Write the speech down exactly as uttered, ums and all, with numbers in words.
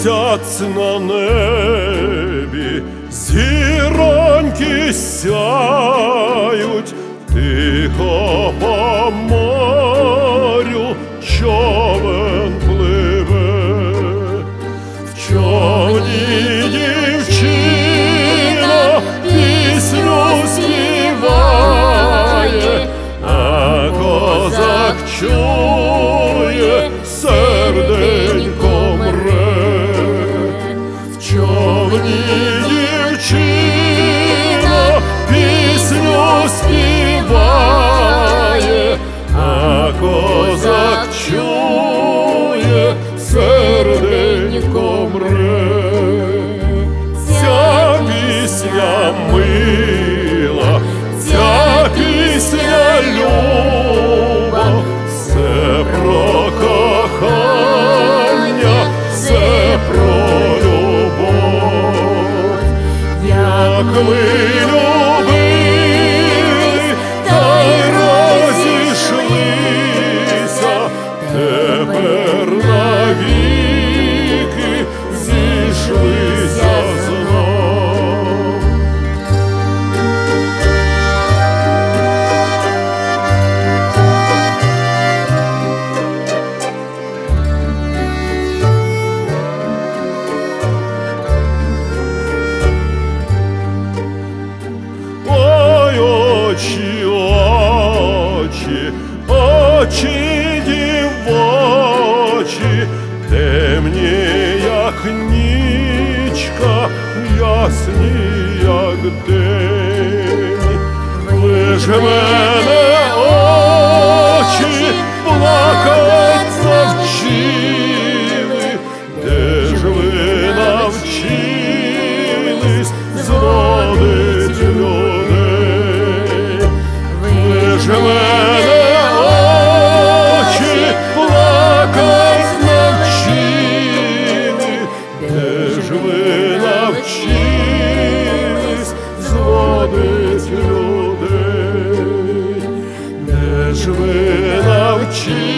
місяць на небі, зіроньки сяють, тихо по морю човен пливе. В човні дівчина пісню співає, а козак чує, серденько мре. В човні дівчина пісню співає, а козак чує, серденько мре. Ця пісня мила, ця пісня люба, все про кохання, все про любов. Як ми любили, та й розійшлися, тепер навіки зійшлися знов. Ой, очі, очі, очі дівочі, темні, як нічка, ясні, як день. Ви ж мене, очі, плакать навчили, де ж ви навчились зводить людей? Ви ж мене, очі, плакать навчили, де ж ви навчились зводить людей? Де ж ви навчились